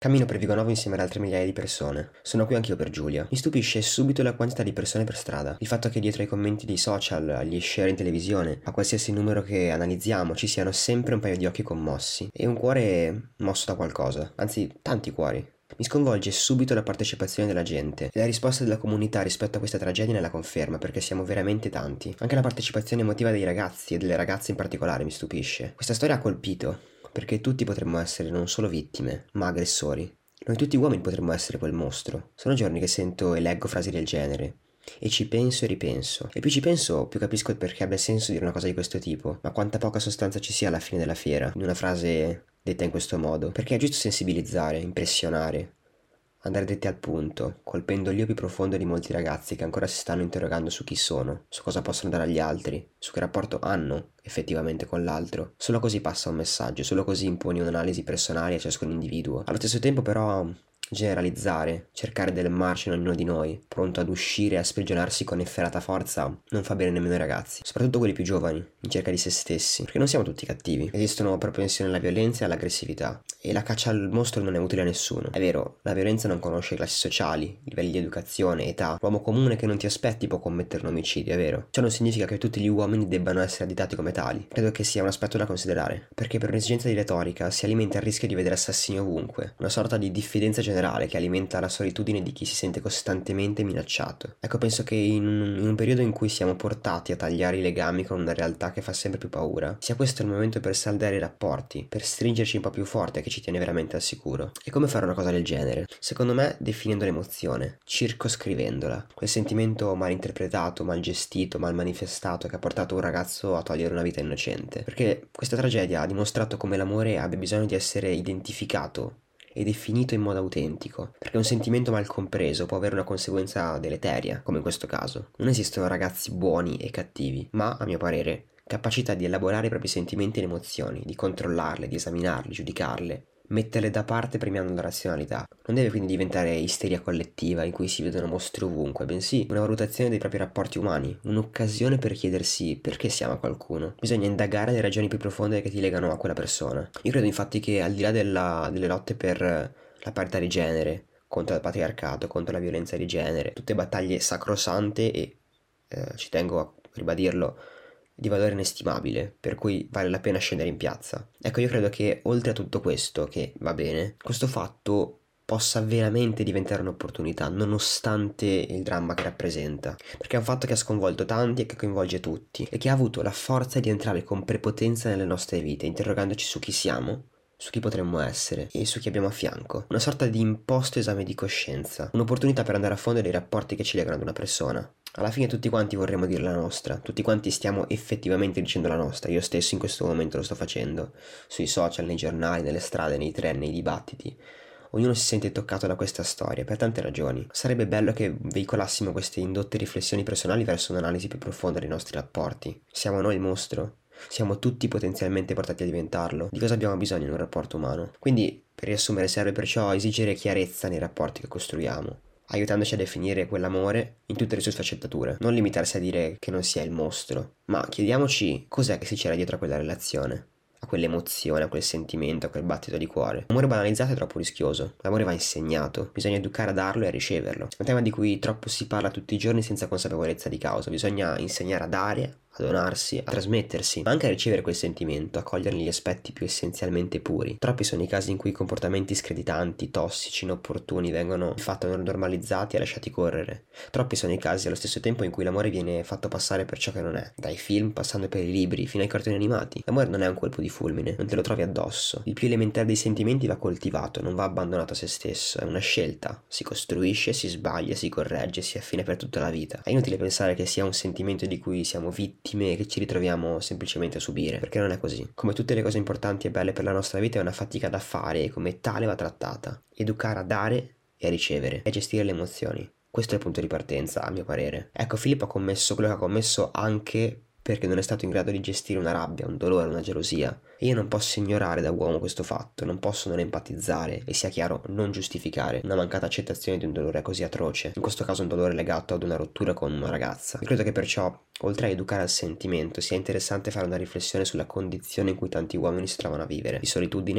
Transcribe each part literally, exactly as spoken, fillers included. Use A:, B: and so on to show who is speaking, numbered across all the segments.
A: Cammino per Vigonovo insieme ad altre migliaia di persone. Sono qui anch'io per Giulia. Mi stupisce subito la quantità di persone per strada. Il fatto che dietro ai commenti dei social, agli share in televisione, a qualsiasi numero che analizziamo, ci siano sempre un paio di occhi commossi e un cuore mosso da qualcosa. Anzi, tanti cuori. Mi sconvolge subito la partecipazione della gente e la risposta della comunità rispetto a questa tragedia ne la conferma, perché siamo veramente tanti. Anche la partecipazione emotiva dei ragazzi e delle ragazze in particolare mi stupisce. Questa storia ha colpito, perché tutti potremmo essere non solo vittime, ma aggressori. Noi tutti uomini potremmo essere quel mostro. Sono giorni che sento e leggo frasi del genere. E ci penso e ripenso. E più ci penso, più capisco perché abbia senso dire una cosa di questo tipo. Ma quanta poca sostanza ci sia alla fine della fiera, in una frase detta in questo modo. Perché è giusto sensibilizzare, impressionare, andare dritti al punto, colpendo l'io più profondo di molti ragazzi che ancora si stanno interrogando su chi sono, su cosa possono dare agli altri, su che rapporto hanno effettivamente con l'altro. Solo così passa un messaggio, solo così imponi un'analisi personale a ciascun individuo. Allo stesso tempo però generalizzare, cercare del marcio in ognuno di noi, pronto ad uscire e a sprigionarsi con efferata forza, non fa bene nemmeno ai ragazzi, soprattutto quelli più giovani, in cerca di se stessi, perché non siamo tutti cattivi, esistono propensioni alla violenza e all'aggressività, e la caccia al mostro non è utile a nessuno. È vero, la violenza non conosce classi sociali, livelli di educazione, età. L'uomo comune che non ti aspetti può commettere un omicidio, è vero. Ciò non significa che tutti gli uomini debbano essere additati come tali. Credo che sia un aspetto da considerare, perché per un'esigenza di retorica si alimenta il rischio di vedere assassini ovunque, una sorta di diffidenza generale che alimenta la solitudine di chi si sente costantemente minacciato. Ecco, penso che in un, in un periodo in cui siamo portati a tagliare i legami con una realtà che fa sempre più paura, sia questo il momento per saldare i rapporti, per stringerci un po' più forte che ci tiene veramente al sicuro. E come fare una cosa del genere? Secondo me definendo l'emozione, circoscrivendola, quel sentimento mal interpretato, mal gestito, mal manifestato che ha portato un ragazzo a togliere una vita innocente. Perché questa tragedia ha dimostrato come l'amore abbia bisogno di essere identificato e definito in modo autentico, perché un sentimento mal compreso può avere una conseguenza deleteria, come in questo caso. Non esistono ragazzi buoni e cattivi, ma, a mio parere, capacità di elaborare i propri sentimenti e emozioni, di controllarle, di esaminarle, giudicarle, metterle da parte premiando la razionalità. Non deve quindi diventare isteria collettiva in cui si vedono mostri ovunque, bensì una valutazione dei propri rapporti umani, un'occasione per chiedersi perché si ama qualcuno. Bisogna indagare le ragioni più profonde che ti legano a quella persona. Io credo infatti che al di là della, delle lotte per la parità di genere, contro il patriarcato, contro la violenza di genere, tutte battaglie sacrosante e, eh, ci tengo a ribadirlo, di valore inestimabile, per cui vale la pena scendere in piazza. Ecco, io credo che oltre a tutto questo, che va bene, questo fatto possa veramente diventare un'opportunità, nonostante il dramma che rappresenta, perché è un fatto che ha sconvolto tanti e che coinvolge tutti, e che ha avuto la forza di entrare con prepotenza nelle nostre vite, interrogandoci su chi siamo, su chi potremmo essere e su chi abbiamo a fianco. Una sorta di imposto esame di coscienza, un'opportunità per andare a fondo dei rapporti che ci legano ad una persona. Alla fine tutti quanti vorremmo dire la nostra, tutti quanti stiamo effettivamente dicendo la nostra, io stesso in questo momento lo sto facendo, sui social, nei giornali, nelle strade, nei treni, nei dibattiti. Ognuno si sente toccato da questa storia, per tante ragioni. Sarebbe bello che veicolassimo queste indotte riflessioni personali verso un'analisi più profonda dei nostri rapporti. Siamo noi il mostro? Siamo tutti potenzialmente portati a diventarlo? Di cosa abbiamo bisogno in un rapporto umano? Quindi, per riassumere, serve perciò esigere chiarezza nei rapporti che costruiamo, aiutandoci a definire quell'amore in tutte le sue sfaccettature. Non limitarsi a dire che non sia il mostro, ma chiediamoci cos'è che si c'era dietro a quella relazione, a quell'emozione, a quel sentimento, a quel battito di cuore. L'amore banalizzato è troppo rischioso, l'amore va insegnato, bisogna educare a darlo e a riceverlo. È un tema di cui troppo si parla tutti i giorni senza consapevolezza di causa, bisogna insegnare a dare, a donarsi, a trasmettersi, ma anche a ricevere quel sentimento, a coglierne gli aspetti più essenzialmente puri. Troppi sono i casi in cui comportamenti screditanti, tossici, inopportuni vengono di fatto normalizzati e lasciati correre. Troppi sono i casi allo stesso tempo in cui l'amore viene fatto passare per ciò che non è, dai film passando per i libri fino ai cartoni animati. L'amore non è un colpo di fulmine, non te lo trovi addosso. Il più elementare dei sentimenti va coltivato, non va abbandonato a se stesso, è una scelta. Si costruisce, si sbaglia, si corregge, si affina per tutta la vita. È inutile pensare che sia un sentimento di cui siamo vittime e che ci ritroviamo semplicemente a subire, perché non è così. Come tutte le cose importanti e belle per la nostra vita è una fatica da fare e come tale va trattata. Educare a dare e a ricevere e a gestire le emozioni. Questo è il punto di partenza, a mio parere. Ecco, Filippo ha commesso quello che ha commesso anche perché non è stato in grado di gestire una rabbia, un dolore, una gelosia. E io non posso ignorare da uomo questo fatto, non posso non empatizzare e, sia chiaro, non giustificare una mancata accettazione di un dolore così atroce, in questo caso un dolore legato ad una rottura con una ragazza. Io credo che perciò, oltre a educare al sentimento, sia interessante fare una riflessione sulla condizione in cui tanti uomini si trovano a vivere, di solitudine,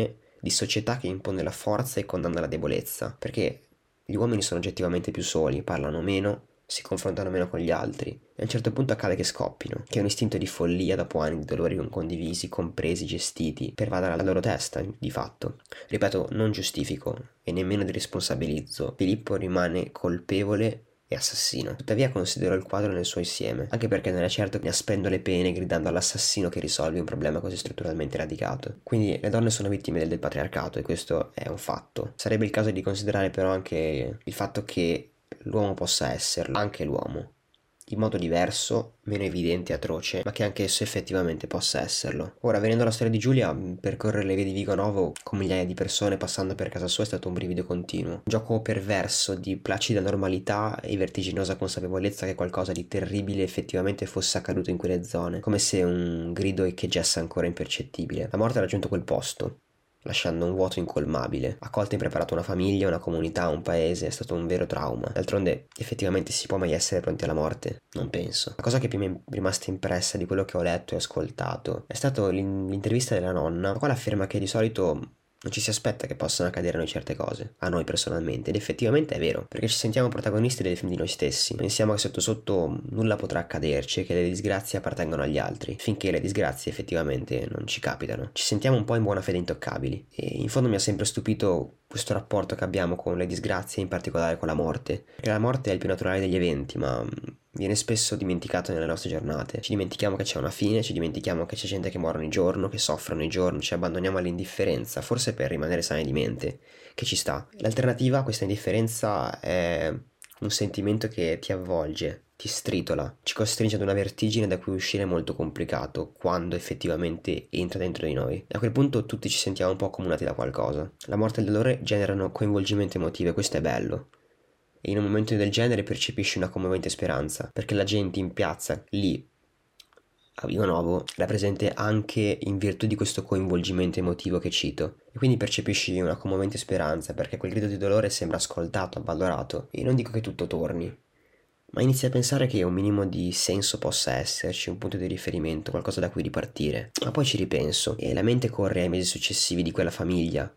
A: di società che impone la forza e condanna la debolezza, perché gli uomini sono oggettivamente più soli, parlano meno, si confrontano meno con gli altri e a un certo punto accade che scoppino, che un istinto di follia dopo anni di dolori non condivisi, compresi, gestiti, pervada la loro testa, di fatto. Ripeto, non giustifico e nemmeno di responsabilizzo. Filippo rimane colpevole e assassino. Tuttavia considero il quadro nel suo insieme, anche perché non è certo che mi aspendo le pene gridando all'assassino che risolve un problema così strutturalmente radicato. Quindi le donne sono vittime del, del patriarcato e questo è un fatto. Sarebbe il caso di considerare però anche il fatto che l'uomo possa esserlo, anche l'uomo, in modo diverso, meno evidente e atroce, ma che anche esso effettivamente possa esserlo. Ora, venendo alla storia di Giulia, percorrere le vie di Vigo Novo con migliaia di persone passando per casa sua è stato un brivido continuo. Un gioco perverso di placida normalità e vertiginosa consapevolezza che qualcosa di terribile effettivamente fosse accaduto in quelle zone, come se un grido echeggiasse ancora impercettibile. La morte ha raggiunto quel posto, lasciando un vuoto incolmabile. Accolta impreparata una famiglia, una comunità, un paese, è stato un vero trauma. D'altronde, effettivamente si può mai essere pronti alla morte? Non penso. La cosa che più mi è rimasta impressa di quello che ho letto e ascoltato è stato l'intervista della nonna, la quale afferma che di solito non ci si aspetta che possano accadere a noi certe cose, a noi personalmente, ed effettivamente è vero, perché ci sentiamo protagonisti dei film di noi stessi, pensiamo che sotto sotto nulla potrà accaderci e che le disgrazie appartengono agli altri, finché le disgrazie effettivamente non ci capitano. Ci sentiamo un po' in buona fede intoccabili, e in fondo mi ha sempre stupito questo rapporto che abbiamo con le disgrazie, in particolare con la morte, perché la morte è il più naturale degli eventi, ma viene spesso dimenticato nelle nostre giornate. Ci dimentichiamo che c'è una fine, ci dimentichiamo che c'è gente che muore ogni giorno, che soffre ogni giorno, ci abbandoniamo all'indifferenza, forse per rimanere sani di mente, che ci sta. L'alternativa a questa indifferenza è un sentimento che ti avvolge, ti stritola, ci costringe ad una vertigine da cui uscire è molto complicato quando effettivamente entra dentro di noi. E a quel punto tutti ci sentiamo un po' accomunati da qualcosa. La morte e il dolore generano coinvolgimento emotivo e questo è bello. E in un momento del genere percepisci una commovente speranza, perché la gente in piazza, lì, a Vigo Novo, era presente anche in virtù di questo coinvolgimento emotivo che cito. E quindi percepisci una commovente speranza, perché quel grido di dolore sembra ascoltato, avvalorato. E non dico che tutto torni, ma inizi a pensare che un minimo di senso possa esserci, un punto di riferimento, qualcosa da cui ripartire. Ma poi ci ripenso, e la mente corre ai mesi successivi di quella famiglia,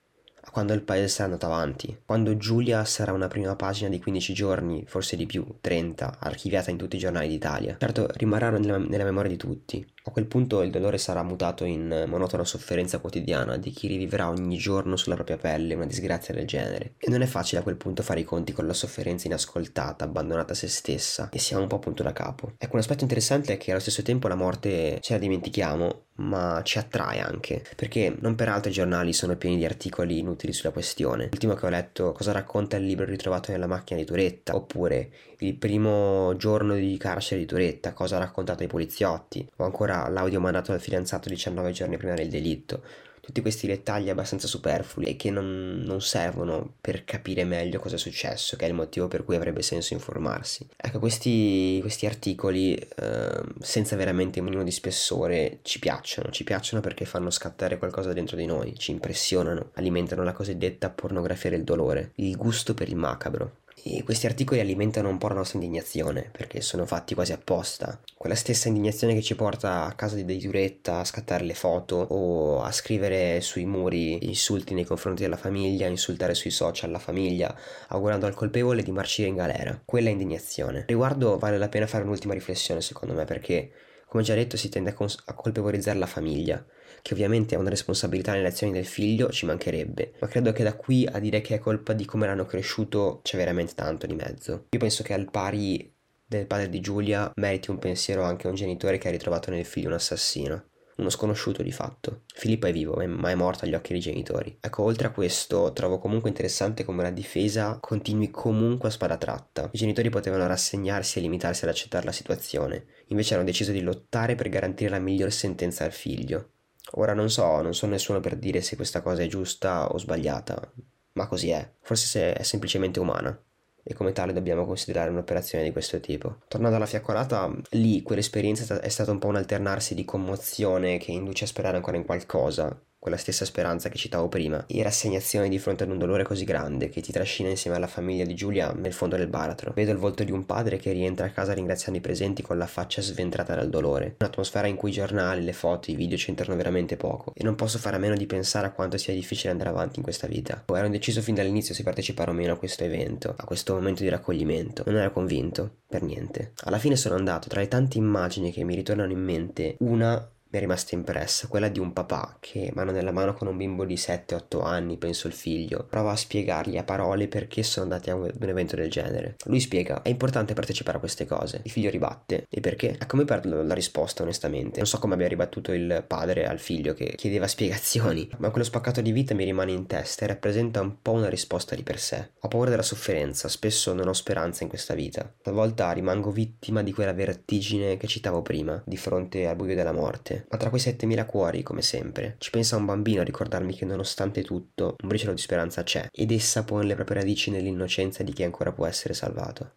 A: a quando il paese sarà andato avanti, quando Giulia sarà una prima pagina di quindici giorni, forse di più, trenta, archiviata in tutti i giornali d'Italia. Certo, rimarranno nella, nella memoria di tutti. A quel punto il dolore sarà mutato in monotona sofferenza quotidiana di chi rivivrà ogni giorno sulla propria pelle una disgrazia del genere. E non è facile a quel punto fare i conti con la sofferenza inascoltata, abbandonata a se stessa, e siamo un po' punto da capo. Ecco, un aspetto interessante è che allo stesso tempo la morte ce la dimentichiamo, ma ci attrae anche, perché non per altro i giornali sono pieni di articoli inutili sulla questione. L'ultimo che ho letto, cosa racconta il libro ritrovato nella macchina di Turetta, oppure il primo giorno di carcere di Turetta, cosa ha raccontato ai poliziotti, o ancora l'audio mandato dal fidanzato diciannove giorni prima del delitto. Tutti questi dettagli abbastanza superflui e che non, non servono per capire meglio cosa è successo, che è il motivo per cui avrebbe senso informarsi. Ecco, questi, questi articoli, eh, senza veramente un minimo di spessore, ci piacciono. Ci piacciono perché fanno scattare qualcosa dentro di noi, ci impressionano, alimentano la cosiddetta pornografia del dolore, il gusto per il macabro. E questi articoli alimentano un po' la nostra indignazione, perché sono fatti quasi apposta. Quella stessa indignazione che ci porta a casa di Turetta a scattare le foto o a scrivere sui muri insulti nei confronti della famiglia, insultare sui social la famiglia, augurando al colpevole di marcire in galera. Quella è indignazione. Riguardo vale la pena fare un'ultima riflessione secondo me, perché come già detto si tende a, cons- a colpevolizzare la famiglia, che ovviamente ha una responsabilità nelle azioni del figlio, ci mancherebbe, ma credo che da qui a dire che è colpa di come l'hanno cresciuto c'è veramente tanto di mezzo. Io penso che al pari del padre di Giulia meriti un pensiero anche un genitore che ha ritrovato nel figlio un assassino, uno sconosciuto di fatto. Filippo è vivo, ma è morto agli occhi dei genitori. Ecco, oltre a questo, trovo comunque interessante come la difesa continui comunque a spada tratta. I genitori potevano rassegnarsi e limitarsi ad accettare la situazione, invece hanno deciso di lottare per garantire la miglior sentenza al figlio. Ora non so, non sono nessuno per dire se questa cosa è giusta o sbagliata, ma così è. Forse se è semplicemente umana. E come tale dobbiamo considerare un'operazione di questo tipo. Tornando alla fiaccolata, lì quell'esperienza è stata un po' un alternarsi di commozione che induce a sperare ancora in qualcosa, quella stessa speranza che citavo prima, e rassegnazione di fronte ad un dolore così grande che ti trascina insieme alla famiglia di Giulia nel fondo del baratro. Vedo il volto di un padre che rientra a casa ringraziando i presenti con la faccia sventrata dal dolore, un'atmosfera in cui i giornali, le foto, i video c'entrano veramente poco, e non posso fare a meno di pensare a quanto sia difficile andare avanti in questa vita. Ero indeciso fin dall'inizio se partecipare o meno a questo evento, a questo momento di raccoglimento. Non ero convinto, per niente. Alla fine sono andato. Tra le tante immagini che mi ritornano in mente, una mi è rimasta impressa, quella di un papà che, mano nella mano con un bimbo di sette otto anni, penso il figlio, prova a spiegargli a parole perché sono andati a un evento del genere. Lui spiega: è importante partecipare a queste cose. Il figlio ribatte: e perché? Ecco, mi perdo la risposta onestamente. Non so come abbia ribattuto il padre al figlio che chiedeva spiegazioni, ma quello spaccato di vita mi rimane in testa e rappresenta un po' una risposta di per sé. Ho paura della sofferenza, spesso non ho speranza in questa vita. Talvolta rimango vittima di quella vertigine che citavo prima, di fronte al buio della morte. Ma tra quei settemila cuori, come sempre, ci pensa un bambino a ricordarmi che nonostante tutto un briciolo di speranza c'è, ed essa pone le proprie radici nell'innocenza di chi ancora può essere salvato.